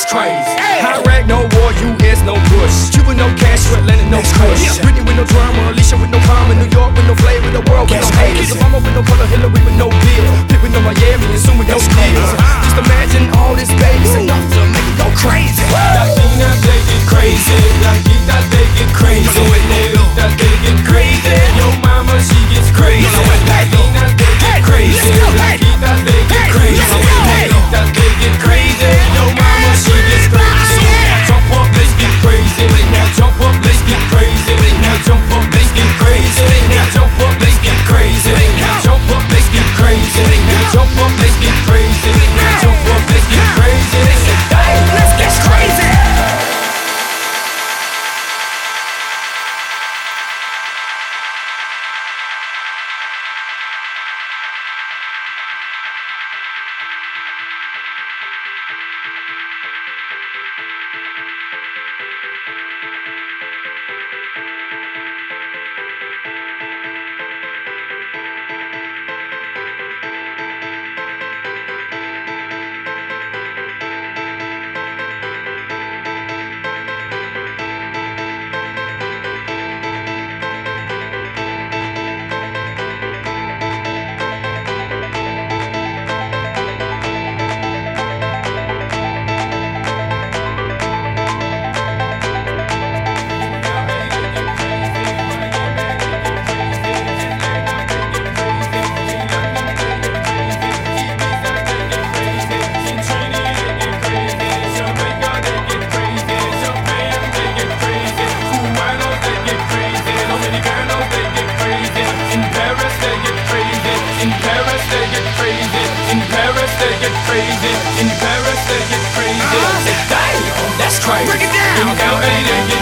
that's crazy. Iraq, no war, US, no Bush. Cuba, no cash, Atlanta, no push. Britney with no drama, Alicia with no karma, New York with no flavor, the world with no haters. Obama with no color, Hillary with no bill. Pitt with no Miami, and soon with no deals. Just imagine all this babies, enough to make it go crazy. Latinas, they get crazy. Blanquitas, they get crazy. Negritas, they get crazy. Yo mama, she gets crazy. Latinas, they get crazy. Blanquitas, they get crazy. Negritas, they get crazy. Yo mama, she gets crazy. Jump up, let's get crazy. Now jump up, let's get crazy. Now jump up, let's get crazy. Now jump up, let's get crazy. Now jump up, let's get crazy. Now jump up, let's get crazy. Now jump up, let's get crazy. Let's get crazy. In Paris, they get crazy. Damn, that's crazy. Break it down. In LA, they get